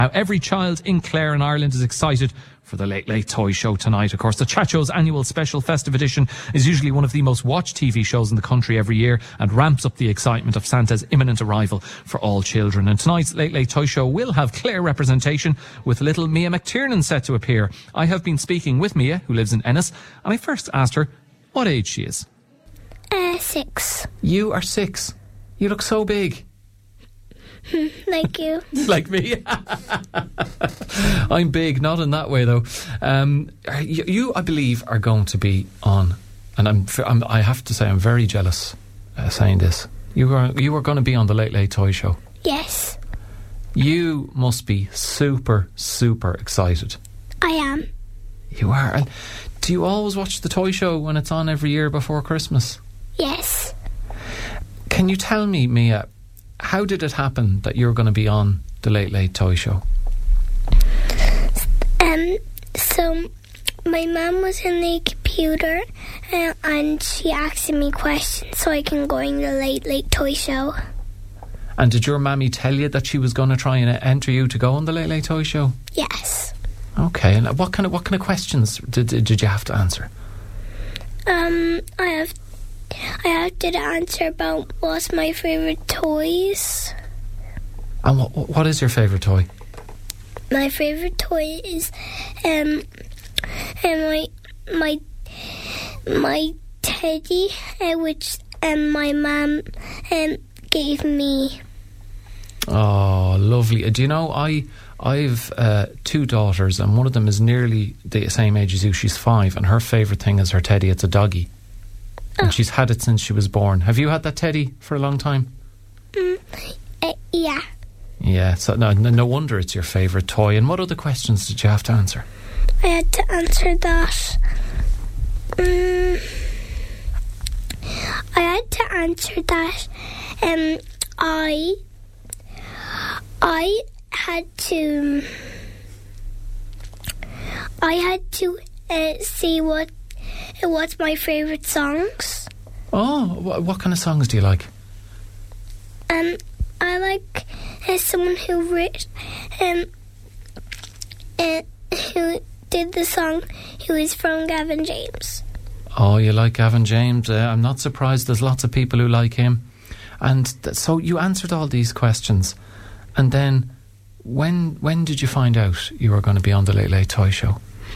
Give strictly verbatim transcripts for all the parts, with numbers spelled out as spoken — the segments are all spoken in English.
Now, every child in Clare and Ireland is excited for the Late Late Toy Show tonight. Of course, the Chat Show's annual special festive edition is usually one of the most watched T V shows in the country every year and ramps up the excitement of Santa's imminent arrival for all children. And tonight's Late Late Toy Show will have Clare representation, with little Mia McTiernan set to appear. I have been speaking with Mia, who lives in Ennis, and I first asked her what age she is. Uh, six. You are six. You look so big. Like you. Like me. I'm big, not in that way though. Um, you, you, I believe, are going to be on, and I'm, I'm I have to say I'm very jealous uh, saying this. You are you are going to be on the Late Late Toy Show. Yes. You must be super super excited. I am. You are. And do you always watch the toy show when it's on every year before Christmas? Yes. Can you tell me, Mia, how did it happen that you're going to be on the Late Late Toy Show? Um. So, my mum was in the computer uh, and she asked me questions so I can go in the Late Late Toy Show. And did your mammy tell you that she was going to try and enter you to go on the Late Late Toy Show? Yes. Okay. And what kind of what kind of questions did did you have to answer? Um. I have. I have to answer about what's my favourite toys. And what what is your favourite toy? My favourite toy is um, and my my my teddy, uh, which um, my mum um, gave me. Oh, lovely! Do you know I I've uh, two daughters, and one of them is nearly the same age as you. She's five, and her favourite thing is her teddy. It's a doggy. And oh. She's had it since she was born. Have you had that teddy for a long time? Mm, uh, yeah. Yeah, so no, no wonder it's your favourite toy. And what other questions did you have to answer? I had to answer that. Um, I had to answer that. Um, I, I had to. I had to uh, see what. What's my favourite songs? Oh, wh- what kind of songs do you like? Um, I like uh, someone who wrote, um, uh, who did the song, who is from Gavin James. Oh, you like Gavin James? Uh, I'm not surprised. There's lots of people who like him. And th- so you answered all these questions, and then when when did you find out you were going to be on the Late Late Toy Show?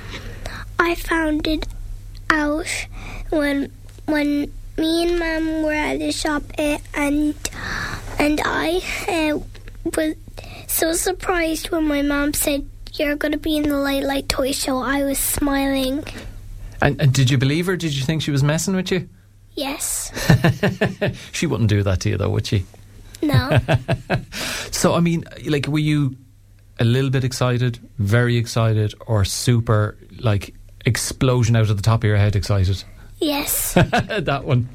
I found it out when when me and Mum were at the shop uh, and and I uh, was so surprised when my mum said you're going to be in the Late Late Toy Show. I was smiling. And, and did you believe her? Did you think she was messing with you? Yes. She wouldn't do that to you though, would she? No. So I mean, like, were you a little bit excited, very excited, or super like explosion out of the top of your head excited? Yes. That one.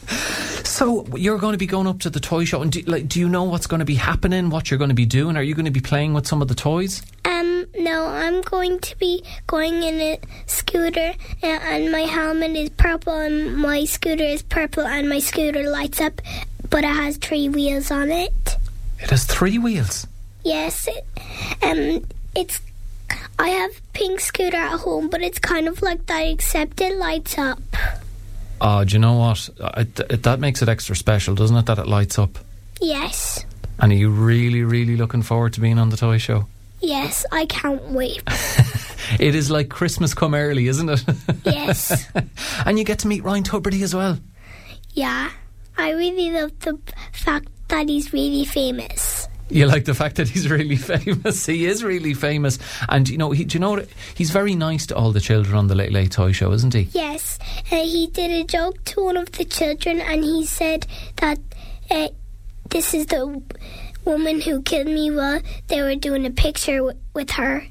So you're going to be going up to the toy show, and do, like, do you know what's going to be happening, what you're going to be doing? Are you going to be playing with some of the toys? Um, no, I'm going to be going in a scooter, uh, and my helmet is purple and my scooter is purple and my scooter lights up, but it has three wheels on it. It has three wheels? Yes. It, um, it's I have a pink scooter at home, but it's kind of like that, except it lights up. Oh, do you know what? It, it, that makes it extra special, doesn't it, that it lights up? Yes. And are you really, really looking forward to being on the toy show? Yes, I can't wait. It is like Christmas come early, isn't it? Yes. And you get to meet Ryan Tubridy as well. Yeah. I really love the fact that he's really famous. You like the fact that he's really famous? He is really famous. And, you know, he, do you know what? He's very nice to all the children on the Late Late Toy Show, isn't he? Yes. Uh, he did a joke to one of the children and he said that uh, this is the woman who killed me while they were doing a picture w- with her.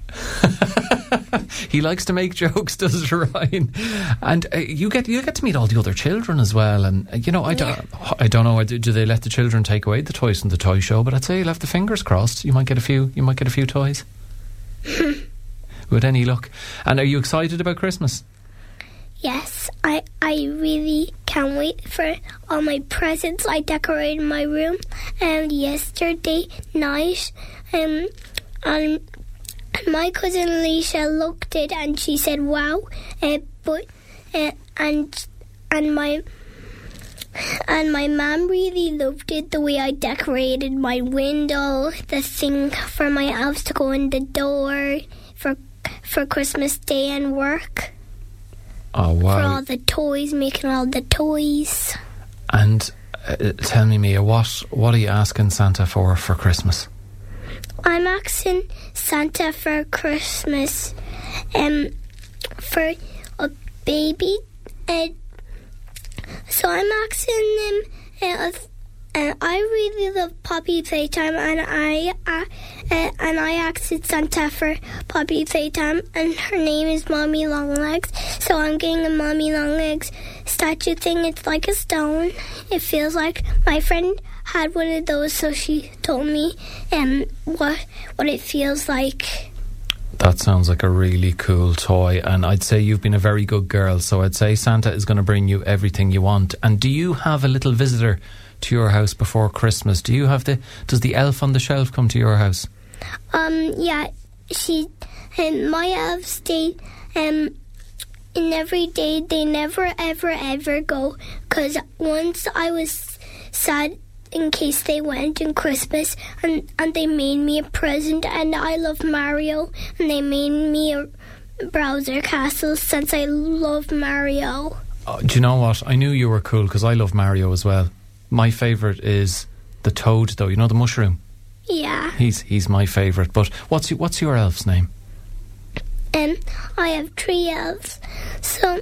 He likes to make jokes, does Ryan? And uh, you get you get to meet all the other children as well. And uh, you know, I don't, yeah. I don't know. Do they let the children take away the toys from the toy show? But I'd say you'll have the fingers crossed. You might get a few. You might get a few toys. With any luck. And are you excited about Christmas? Yes, I I really can't wait for all my presents. I decorated my room, and yesterday night, um, and, and my cousin Alicia looked it and she said, "Wow!" Uh, but uh, and and my and my mum really loved it. The way I decorated my window, the thing for my elves to go in the door for for Christmas Day and work. Oh wow! For all the toys, making all the toys. And uh, tell me, Mia, what what are you asking Santa for for Christmas? I'm asking Santa for Christmas, um, for a baby. Uh, so I'm asking them. Uh, uh, I really love Poppy Playtime, and I uh, uh, and I asked Santa for Poppy Playtime, and her name is Mommy Longlegs. So I'm getting a Mommy Longlegs statue thing. It's like a stone. It feels like my friend had one of those, so she told me um what what it feels like. That sounds like a really cool toy, and I'd say you've been a very good girl, so I'd say Santa is going to bring you everything you want. And do you have a little visitor to your house before Christmas? Do you have the does the elf on the shelf come to your house? Um yeah, she and my elves stay um and every day. They never ever ever go, because once I was sad in case they went in Christmas, and, and they made me a present, and I love Mario, and they made me a Bowser Castle since I love Mario. Oh, do you know what? I knew you were cool because I love Mario as well. My favourite is the Toad, though. You know the mushroom? Yeah. He's he's my favourite. But what's your, what's your elf's name? Um, I have three elves. So,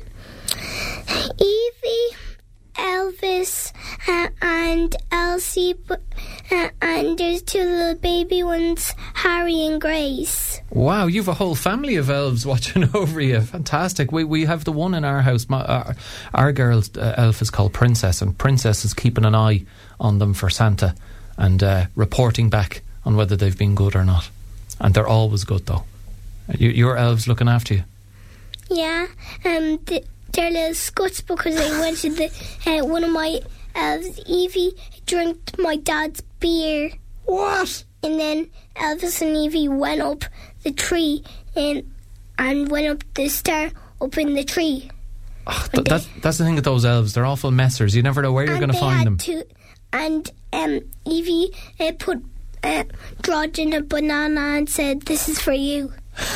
Evie, Elvis, uh, and Elsie, uh, and there's two little baby ones, Harry and Grace. Wow, you've a whole family of elves watching over you. Fantastic. We we have the one in our house. My, our, our girl's uh, elf is called Princess, and Princess is keeping an eye on them for Santa and uh, reporting back on whether they've been good or not. And they're always good, though. You, your elves looking after you? Yeah, um, th- they're little scuts because they went to the uh, one of my elves, Evie, drank my dad's beer. What? And then Elvis and Evie went up the tree and and went up the stair up in the tree. Oh, th- that's, that's the thing with those elves. They're awful messers. You never know where you're going to find them. To, and um, Evie uh, put uh, drawed in a banana and said, "This is for you."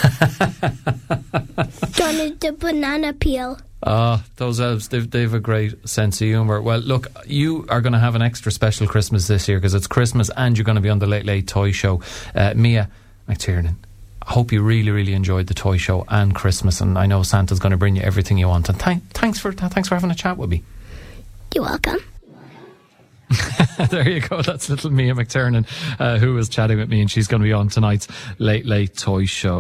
Done the banana peel. Ah, those elves, they've, they've a great sense of humour. Well, look, you are going to have an extra special Christmas this year because it's Christmas and you're going to be on the Late Late Toy Show. Uh, Mia McTiernan, I hope you really, really enjoyed the toy show and Christmas, and I know Santa's going to bring you everything you want. And th- thanks for th- thanks for having a chat with me. You're welcome. There you go. That's little Mia McTiernan, uh, who was chatting with me, and she's going to be on tonight's Late Late Toy Show.